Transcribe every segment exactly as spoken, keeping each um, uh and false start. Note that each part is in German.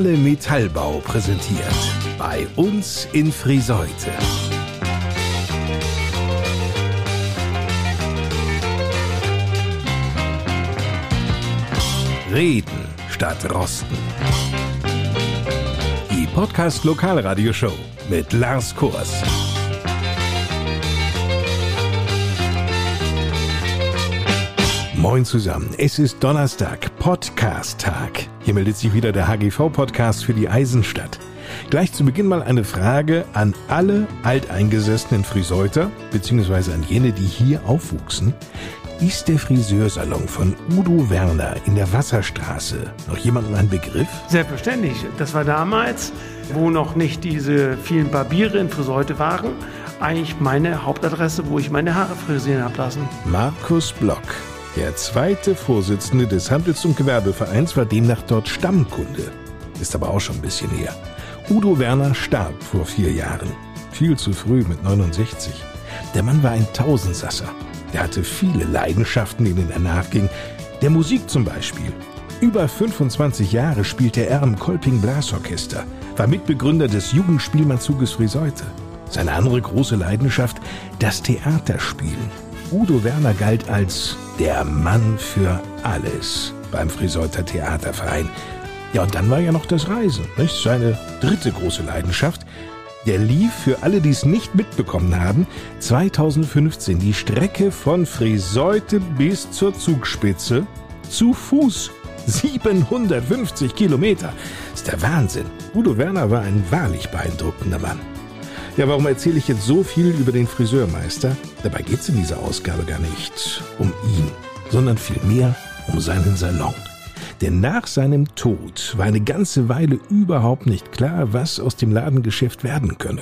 Mahle Metallbau präsentiert. Bei uns in Friseute. Reden statt Rosten. Die Podcast-Lokalradioshow mit Lars Kurs. Moin zusammen, es ist Donnerstag, Podcast-Tag. Hier meldet sich wieder der H G V-Podcast für die Eisenstadt. Gleich zu Beginn mal eine Frage an alle alteingesessenen Friseuter, beziehungsweise an jene, die hier aufwuchsen. Ist der Friseursalon von Udo Werner in der Wasserstraße noch jemandem ein Begriff? Selbstverständlich. Das war damals, wo noch nicht diese vielen Barbiere in Friseute waren, eigentlich meine Hauptadresse, wo ich meine Haare frisieren habe lassen. Markus Block, der zweite Vorsitzende des Handels- und Gewerbevereins, war demnach dort Stammkunde. Ist aber auch schon ein bisschen her. Udo Werner starb vor vier Jahren. Viel zu früh mit neunundsechzig. Der Mann war ein Tausendsasser. Er hatte viele Leidenschaften, denen er nachging. Der Musik zum Beispiel. Über fünfundzwanzig Jahre spielte er im Kolping Blasorchester, war Mitbegründer des Jugendspielmannzuges Friseute. Seine andere große Leidenschaft, das Theaterspielen. Udo Werner galt als der Mann für alles beim Friseuter Theaterverein. Ja, und dann war ja noch das Reisen, nicht? Seine dritte große Leidenschaft. Der lief, für alle, die es nicht mitbekommen haben, zweitausendfünfzehn die Strecke von Friseute bis zur Zugspitze zu Fuß. siebenhundertfünfzig Kilometer. Ist der Wahnsinn. Udo Werner war ein wahrlich beeindruckender Mann. Ja, warum erzähle ich jetzt so viel über den Friseurmeister? Dabei geht es in dieser Ausgabe gar nicht um ihn, sondern vielmehr um seinen Salon. Denn nach seinem Tod war eine ganze Weile überhaupt nicht klar, was aus dem Ladengeschäft werden könne.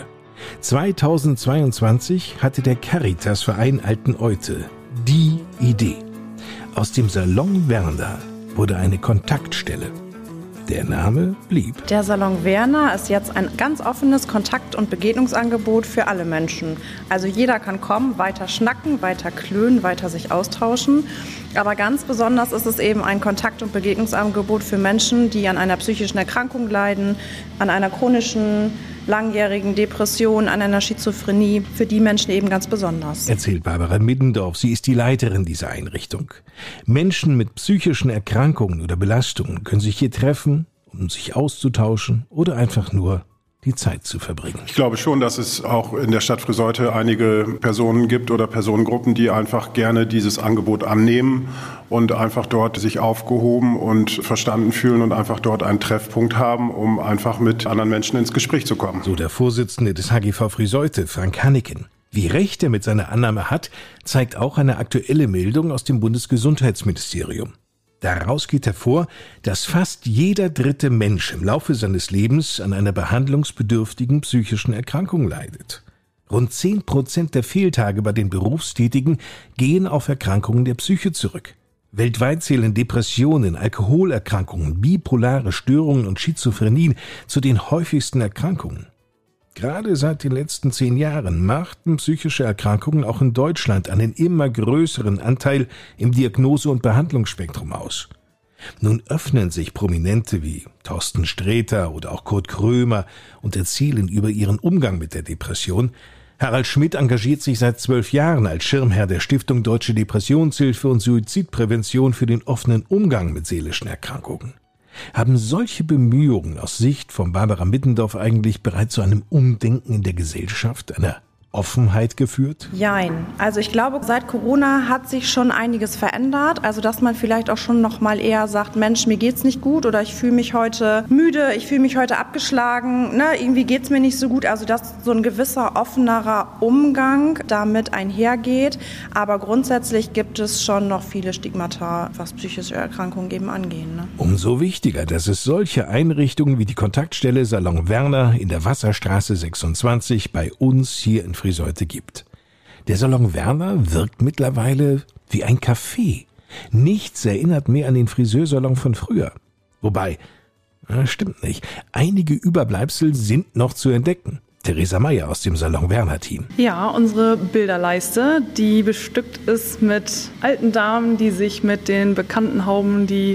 zweitausendzweiundzwanzig hatte der Caritasverein Alteneute die Idee. Aus dem Salon Werner wurde eine Kontaktstelle. Der Name blieb. Der Salon Werner ist jetzt ein ganz offenes Kontakt- und Begegnungsangebot für alle Menschen. Also jeder kann kommen, weiter schnacken, weiter klönen, weiter sich austauschen. Aber ganz besonders ist es eben ein Kontakt- und Begegnungsangebot für Menschen, die an einer psychischen Erkrankung leiden, an einer chronischen, langjährigen Depression, an einer Schizophrenie, für die Menschen eben ganz besonders. Erzählt Barbara Middendorf, sie ist die Leiterin dieser Einrichtung. Menschen mit psychischen Erkrankungen oder Belastungen können sich hier treffen, um sich auszutauschen oder einfach nur die Zeit zu verbringen. Ich glaube schon, dass es auch in der Stadt Friseute einige Personen gibt oder Personengruppen, die einfach gerne dieses Angebot annehmen und einfach dort sich aufgehoben und verstanden fühlen und einfach dort einen Treffpunkt haben, um einfach mit anderen Menschen ins Gespräch zu kommen. So der Vorsitzende des H G V Friseute, Frank Hanneken. Wie recht er mit seiner Annahme hat, zeigt auch eine aktuelle Meldung aus dem Bundesgesundheitsministerium. Daraus geht hervor, dass fast jeder dritte Mensch im Laufe seines Lebens an einer behandlungsbedürftigen psychischen Erkrankung leidet. Rund zehn Prozent der Fehltage bei den Berufstätigen gehen auf Erkrankungen der Psyche zurück. Weltweit zählen Depressionen, Alkoholerkrankungen, bipolare Störungen und Schizophrenien zu den häufigsten Erkrankungen. Gerade seit den letzten zehn Jahren machten psychische Erkrankungen auch in Deutschland einen immer größeren Anteil im Diagnose- und Behandlungsspektrum aus. Nun öffnen sich Prominente wie Thorsten Sträter oder auch Kurt Krömer und erzählen über ihren Umgang mit der Depression. Harald Schmidt engagiert sich seit zwölf Jahren als Schirmherr der Stiftung Deutsche Depressionshilfe und Suizidprävention für den offenen Umgang mit seelischen Erkrankungen. Haben solche Bemühungen aus Sicht von Barbara Middendorf eigentlich bereits zu einem Umdenken in der Gesellschaft, einer Offenheit geführt? Jein. Also ich glaube, seit Corona hat sich schon einiges verändert. Also dass man vielleicht auch schon noch mal eher sagt, Mensch, mir geht's nicht gut oder ich fühle mich heute müde, ich fühle mich heute abgeschlagen, ne? Irgendwie geht's mir nicht so gut. Also dass so ein gewisser offenerer Umgang damit einhergeht. Aber grundsätzlich gibt es schon noch viele Stigmata, was psychische Erkrankungen eben angehen. Ne? Umso wichtiger, dass es solche Einrichtungen wie die Kontaktstelle Salon Werner in der Wasserstraße sechsundzwanzig bei uns hier in Friseute gibt. Der Salon Werner wirkt mittlerweile wie ein Café. Nichts erinnert mehr an den Friseursalon von früher. Wobei, na, stimmt nicht, einige Überbleibsel sind noch zu entdecken. Theresa Meyer aus dem Salon Werner Team. Ja, unsere Bilderleiste, die bestückt ist mit alten Damen, die sich mit den bekannten Hauben die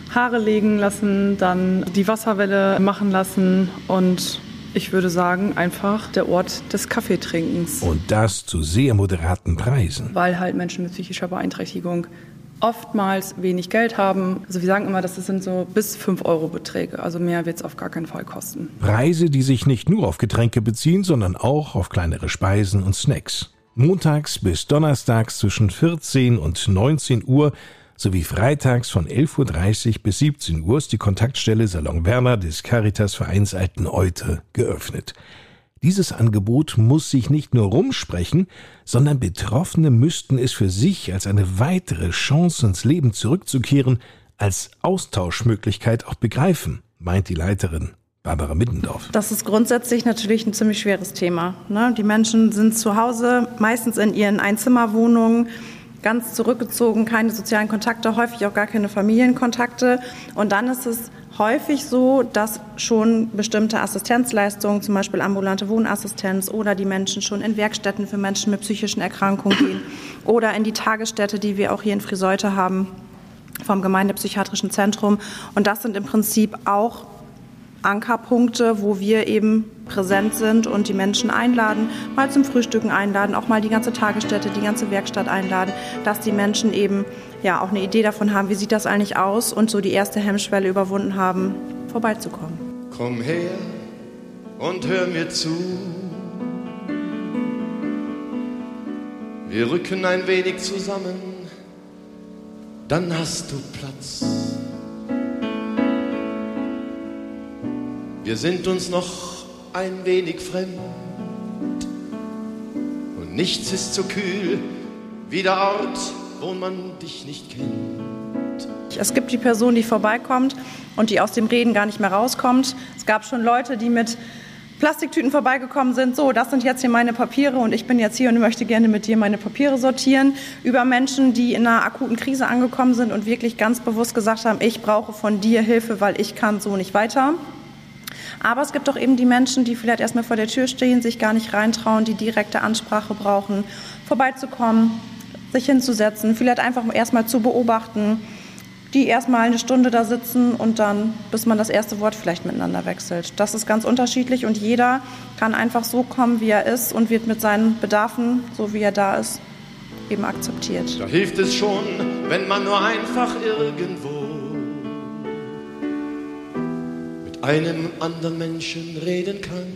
Haare legen lassen, dann die Wasserwelle machen lassen und ich würde sagen, einfach der Ort des Kaffeetrinkens. Und das zu sehr moderaten Preisen. Weil halt Menschen mit psychischer Beeinträchtigung oftmals wenig Geld haben. Also wir sagen immer, das sind so bis fünf Euro Beträge. Also mehr wird es auf gar keinen Fall kosten. Preise, die sich nicht nur auf Getränke beziehen, sondern auch auf kleinere Speisen und Snacks. Montags bis donnerstags zwischen vierzehn und neunzehn Uhr sowie freitags von elf Uhr dreißig bis siebzehn Uhr ist die Kontaktstelle Salon Werner des Caritas-Vereins Alten Eute geöffnet. Dieses Angebot muss sich nicht nur rumsprechen, sondern Betroffene müssten es für sich als eine weitere Chance ins Leben zurückzukehren, als Austauschmöglichkeit auch begreifen, meint die Leiterin Barbara Middendorf. Das ist grundsätzlich natürlich ein ziemlich schweres Thema. Ne? Die Menschen sind zu Hause, meistens in ihren Einzimmerwohnungen, ganz zurückgezogen, keine sozialen Kontakte, häufig auch gar keine Familienkontakte. Und dann ist es häufig so, dass schon bestimmte Assistenzleistungen, zum Beispiel ambulante Wohnassistenz oder die Menschen schon in Werkstätten für Menschen mit psychischen Erkrankungen gehen oder in die Tagesstätte, die wir auch hier in Friseute haben, vom Gemeindepsychiatrischen Zentrum. Und das sind im Prinzip auch Ankerpunkte, wo wir eben präsent sind und die Menschen einladen, mal zum Frühstücken einladen, auch mal die ganze Tagesstätte, die ganze Werkstatt einladen, dass die Menschen eben ja auch eine Idee davon haben, wie sieht das eigentlich aus und so die erste Hemmschwelle überwunden haben, vorbeizukommen. Komm her und hör mir zu. Wir rücken ein wenig zusammen, dann hast du Platz. Wir sind uns noch ein wenig fremd und nichts ist so kühl wie der Ort, wo man dich nicht kennt. Es gibt die Person, die vorbeikommt und die aus dem Reden gar nicht mehr rauskommt. Es gab schon Leute, die mit Plastiktüten vorbeigekommen sind. So, das sind jetzt hier meine Papiere und ich bin jetzt hier und möchte gerne mit dir meine Papiere sortieren. Über Menschen, die in einer akuten Krise angekommen sind und wirklich ganz bewusst gesagt haben, ich brauche von dir Hilfe, weil ich kann so nicht weiter. Aber es gibt auch eben die Menschen, die vielleicht erstmal vor der Tür stehen, sich gar nicht reintrauen, die direkte Ansprache brauchen, vorbeizukommen, sich hinzusetzen, vielleicht einfach erstmal zu beobachten, die erstmal eine Stunde da sitzen und dann, bis man das erste Wort vielleicht miteinander wechselt. Das ist ganz unterschiedlich und jeder kann einfach so kommen, wie er ist und wird mit seinen Bedarfen, so wie er da ist, eben akzeptiert. Da hilft es schon, wenn man nur einfach irgendwo einem anderen Menschen reden kann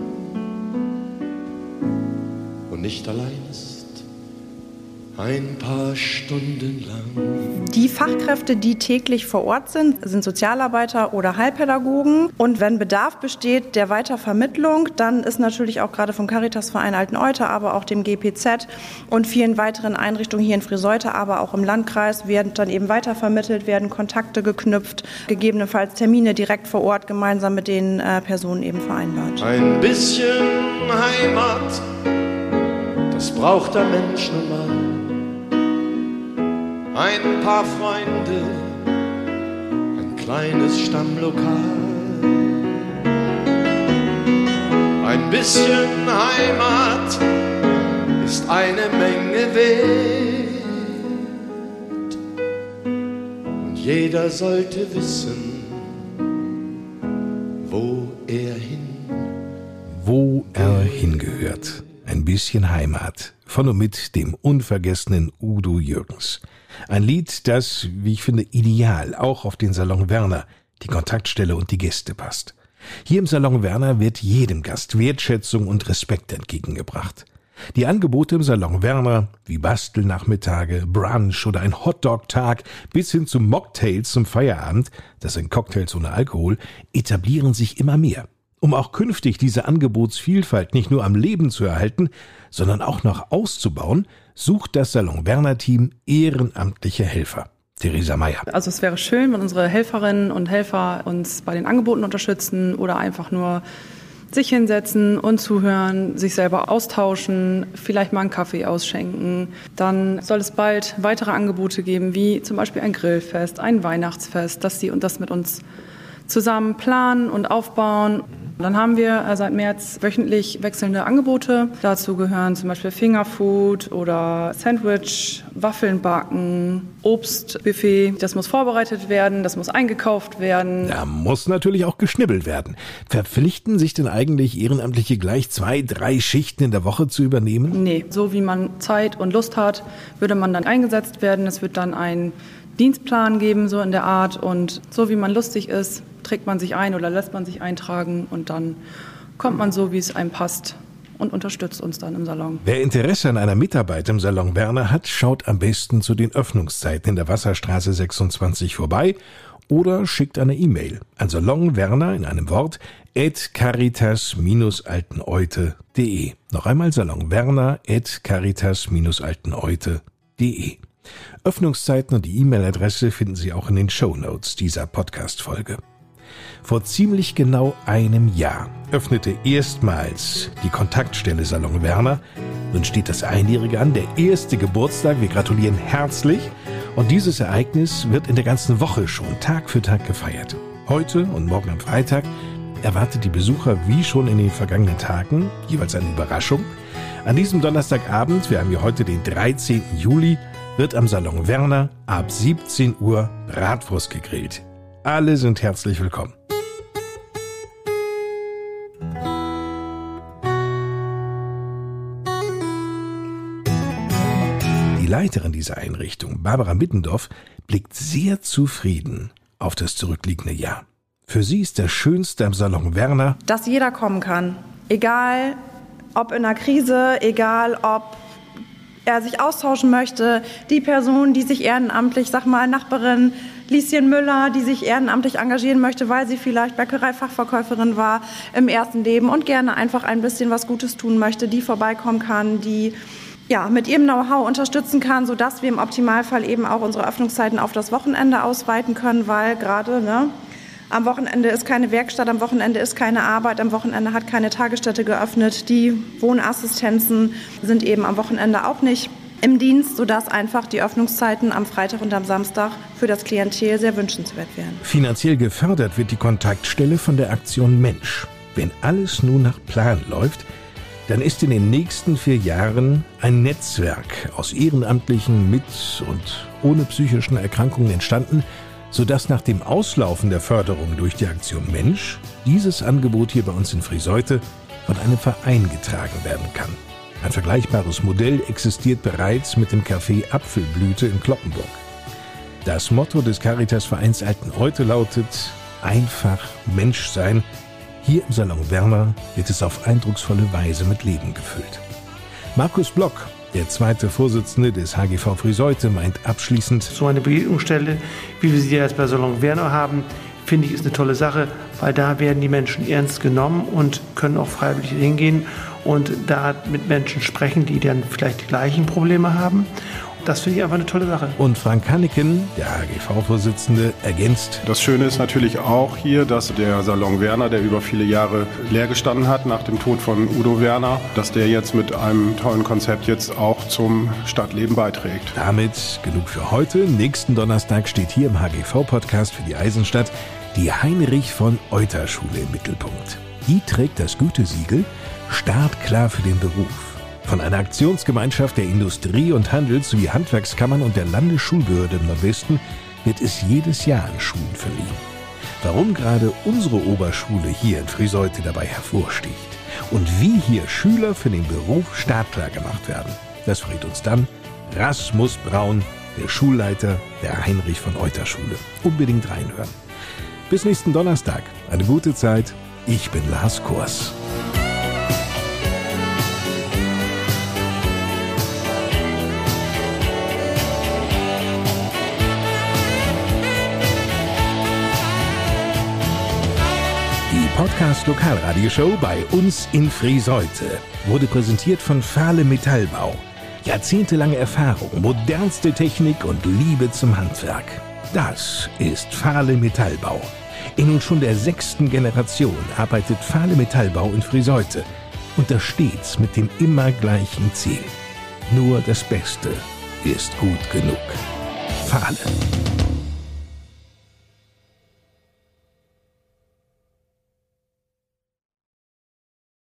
und nicht allein ist, ein paar Stunden lang. Die Fachkräfte, die täglich vor Ort sind, sind Sozialarbeiter oder Heilpädagogen. Und wenn Bedarf besteht der Weitervermittlung, dann ist natürlich auch gerade vom Caritas-Verein Alten Eute, aber auch dem G P Z und vielen weiteren Einrichtungen hier in Friseute, aber auch im Landkreis, werden dann eben weitervermittelt, werden Kontakte geknüpft, gegebenenfalls Termine direkt vor Ort gemeinsam mit den äh, Personen eben vereinbart. Ein bisschen Heimat, das braucht der Mensch nun mal. Ein paar Freunde, ein kleines Stammlokal. Ein bisschen Heimat ist eine Menge wert. Und jeder sollte wissen, wo er hin. Wo er hingehört. Ein bisschen Heimat. Von und mit dem unvergessenen Udo Jürgens. Ein Lied, das, wie ich finde, ideal auch auf den Salon Werner, die Kontaktstelle und die Gäste passt. Hier im Salon Werner wird jedem Gast Wertschätzung und Respekt entgegengebracht. Die Angebote im Salon Werner, wie Bastelnachmittage, Brunch oder ein Hotdog-Tag bis hin zu Mocktails zum Feierabend, das sind Cocktails ohne Alkohol, etablieren sich immer mehr. Um auch künftig diese Angebotsvielfalt nicht nur am Leben zu erhalten, sondern auch noch auszubauen, sucht das Salon Werner Team ehrenamtliche Helfer. Theresa Meyer. Also es wäre schön, wenn unsere Helferinnen und Helfer uns bei den Angeboten unterstützen oder einfach nur sich hinsetzen und zuhören, sich selber austauschen, vielleicht mal einen Kaffee ausschenken. Dann soll es bald weitere Angebote geben, wie zum Beispiel ein Grillfest, ein Weihnachtsfest, dass sie und das mit uns zusammen planen und aufbauen. Dann haben wir seit März wöchentlich wechselnde Angebote. Dazu gehören zum Beispiel Fingerfood oder Sandwich, Waffeln backen, Obstbuffet. Das muss vorbereitet werden, das muss eingekauft werden. Da muss natürlich auch geschnibbelt werden. Verpflichten sich denn eigentlich Ehrenamtliche gleich zwei, drei Schichten in der Woche zu übernehmen? Nee, so wie man Zeit und Lust hat, würde man dann eingesetzt werden. Es wird dann ein Dienstplan geben, so in der Art. Und so wie man lustig ist, trägt man sich ein oder lässt man sich eintragen und dann kommt man so, wie es einem passt und unterstützt uns dann im Salon. Wer Interesse an einer Mitarbeit im Salon Werner hat, schaut am besten zu den Öffnungszeiten in der Wasserstraße sechsundzwanzig vorbei oder schickt eine E-Mail an salonwerner in einem Wort at caritas alteneute punkt de. Noch einmal salonwerner at caritas alteneute punkt de. Öffnungszeiten und die E-Mail-Adresse finden Sie auch in den Shownotes dieser Podcast-Folge. Vor ziemlich genau einem Jahr öffnete erstmals die Kontaktstelle Salon Werner. Nun steht das Einjährige an, der erste Geburtstag. Wir gratulieren herzlich. Und dieses Ereignis wird in der ganzen Woche schon Tag für Tag gefeiert. Heute und morgen am Freitag erwartet die Besucher wie schon in den vergangenen Tagen jeweils eine Überraschung. An diesem Donnerstagabend, wir haben ja heute den dreizehnten Juli, wird am Salon Werner ab siebzehn Uhr Bratwurst gegrillt. Alle sind herzlich willkommen. Die Leiterin dieser Einrichtung, Barbara Mittendorf, blickt sehr zufrieden auf das zurückliegende Jahr. Für sie ist das Schönste am Salon Werner, dass jeder kommen kann. Egal, ob in einer Krise, egal, ob er sich austauschen möchte. Die Person, die sich ehrenamtlich, sag mal, Nachbarin Lieschen Müller, die sich ehrenamtlich engagieren möchte, weil sie vielleicht Bäckereifachverkäuferin war im ersten Leben und gerne einfach ein bisschen was Gutes tun möchte, die vorbeikommen kann, die ja, mit ihrem Know-how unterstützen kann, sodass wir im Optimalfall eben auch unsere Öffnungszeiten auf das Wochenende ausweiten können, weil gerade, ne, am Wochenende ist keine Werkstatt, am Wochenende ist keine Arbeit, am Wochenende hat keine Tagesstätte geöffnet. Die Wohnassistenzen sind eben am Wochenende auch nicht im Dienst, sodass einfach die Öffnungszeiten am Freitag und am Samstag für das Klientel sehr wünschenswert wären. Finanziell gefördert wird die Kontaktstelle von der Aktion Mensch. Wenn alles nun nach Plan läuft, dann ist in den nächsten vier Jahren ein Netzwerk aus Ehrenamtlichen mit und ohne psychischen Erkrankungen entstanden, sodass nach dem Auslaufen der Förderung durch die Aktion Mensch dieses Angebot hier bei uns in Friseute von einem Verein getragen werden kann. Ein vergleichbares Modell existiert bereits mit dem Café Apfelblüte in Cloppenburg. Das Motto des Caritas-Vereins Alteneute lautet: einfach Mensch sein. Hier im Salon Werner wird es auf eindrucksvolle Weise mit Leben gefüllt. Markus Block, der zweite Vorsitzende des H G V Friseute, meint abschließend: So eine Begegnungsstelle, wie wir sie jetzt bei Salon Werner haben, finde ich, ist eine tolle Sache, weil da werden die Menschen ernst genommen und können auch freiwillig hingehen und da mit Menschen sprechen, die dann vielleicht die gleichen Probleme haben. Das finde ich einfach eine tolle Sache. Und Frank Kanneken, der H G V-Vorsitzende, ergänzt: Das Schöne ist natürlich auch hier, dass der Salon Werner, der über viele Jahre leer gestanden hat nach dem Tod von Udo Werner, dass der jetzt mit einem tollen Konzept jetzt auch zum Stadtleben beiträgt. Damit genug für heute. Nächsten Donnerstag steht hier im H G V-Podcast für die Eisenstadt die Heinrich-von-Euter-Schule im Mittelpunkt. Die trägt das Gütesiegel Startklar für den Beruf. Von einer Aktionsgemeinschaft der Industrie- und Handels- sowie Handwerkskammern und der Landesschulbehörde im Nordwesten wird es jedes Jahr an Schulen verliehen. Warum gerade unsere Oberschule hier in Friseute dabei hervorsticht und wie hier Schüler für den Beruf startklar gemacht werden, das verrät uns dann Rasmus Braun, der Schulleiter der Heinrich-von-Euter-Schule. Unbedingt reinhören. Bis nächsten Donnerstag. Eine gute Zeit. Ich bin Lars Kors. Podcast-Lokalradioshow bei uns in Friseute wurde präsentiert von Fahle Metallbau. Jahrzehntelange Erfahrung, modernste Technik und Liebe zum Handwerk. Das ist Fahle Metallbau. In nun schon der sechsten Generation arbeitet Fahle Metallbau in Friseute und das stets mit dem immer gleichen Ziel. Nur das Beste ist gut genug. Fahle.